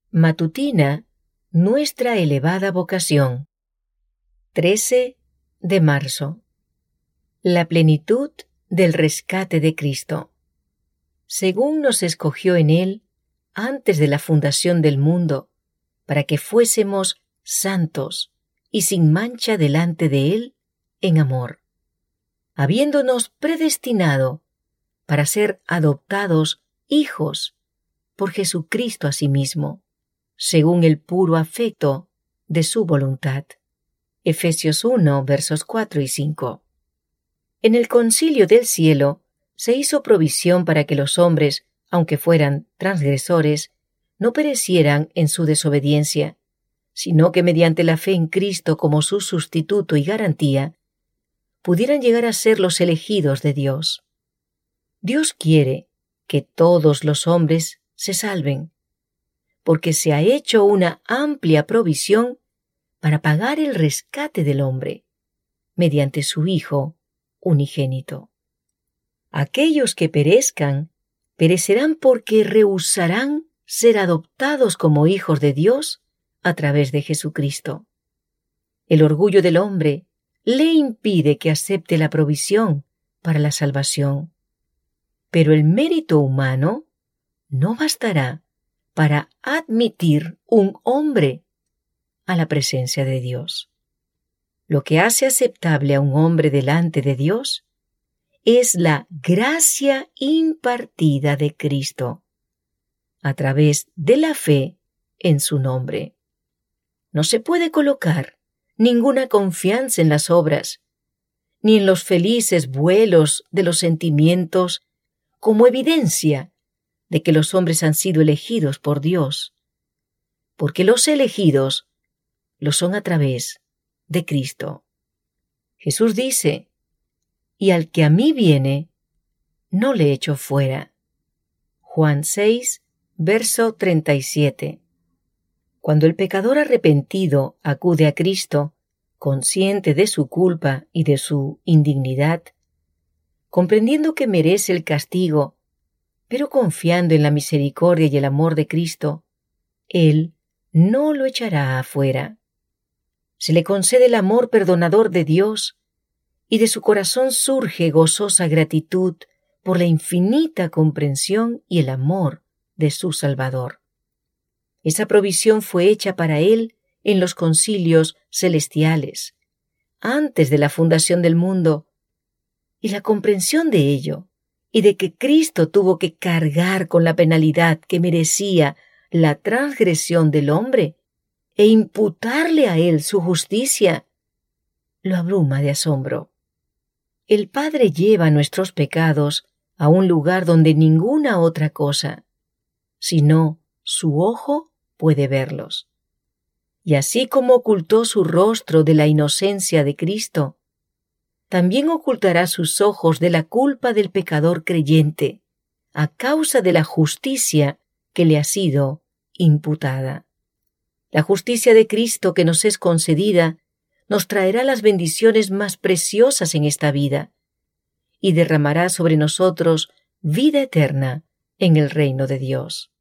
Matutina, nuestra elevada vocación. 13 de marzo. La plenitud del rescate de Cristo. Según nos escogió en Él antes de la fundación del mundo, para que fuésemos santos y sin mancha delante de Él en amor, habiéndonos predestinado para ser adoptados hijos por Jesucristo asimismo, según el puro afecto de su voluntad. Efesios 1, versos 4 y 5. En el concilio del cielo se hizo provisión para que los hombres, aunque fueran transgresores, no perecieran en su desobediencia, sino que mediante la fe en Cristo como su sustituto y garantía, pudieran llegar a ser los elegidos de Dios. Dios quiere que todos los hombres se salven, porque se ha hecho una amplia provisión para pagar el rescate del hombre, mediante su Hijo unigénito. Aquellos que perezcan, perecerán porque rehusarán ser adoptados como hijos de Dios a través de Jesucristo. El orgullo del hombre le impide que acepte la provisión para la salvación, pero el mérito humano no bastará para admitir un hombre a la presencia de Dios. Lo que hace aceptable a un hombre delante de Dios es la gracia impartida de Cristo a través de la fe en su nombre. No se puede colocar ninguna confianza en las obras, ni en los felices vuelos de los sentimientos como evidencia de que los hombres han sido elegidos por Dios, porque los elegidos lo son a través de Cristo. Jesús dice: y al que a mí viene, no le echo fuera. Juan 6, verso 37. Cuando el pecador arrepentido acude a Cristo, consciente de su culpa y de su indignidad, comprendiendo que merece el castigo, pero confiando en la misericordia y el amor de Cristo, Él no lo echará afuera. Se le concede el amor perdonador de Dios y de su corazón surge gozosa gratitud por la infinita comprensión y el amor de su Salvador. Esa provisión fue hecha para él en los concilios celestiales, antes de la fundación del mundo, y la comprensión de ello, y de que Cristo tuvo que cargar con la penalidad que merecía la transgresión del hombre, e imputarle a él su justicia, lo abruma de asombro. El Padre lleva nuestros pecados a un lugar donde ninguna otra cosa, sino su ojo, puede verlos. Y así como ocultó su rostro de la inocencia de Cristo, también ocultará sus ojos de la culpa del pecador creyente, a causa de la justicia que le ha sido imputada. La justicia de Cristo que nos es concedida nos traerá las bendiciones más preciosas en esta vida y derramará sobre nosotros vida eterna en el reino de Dios.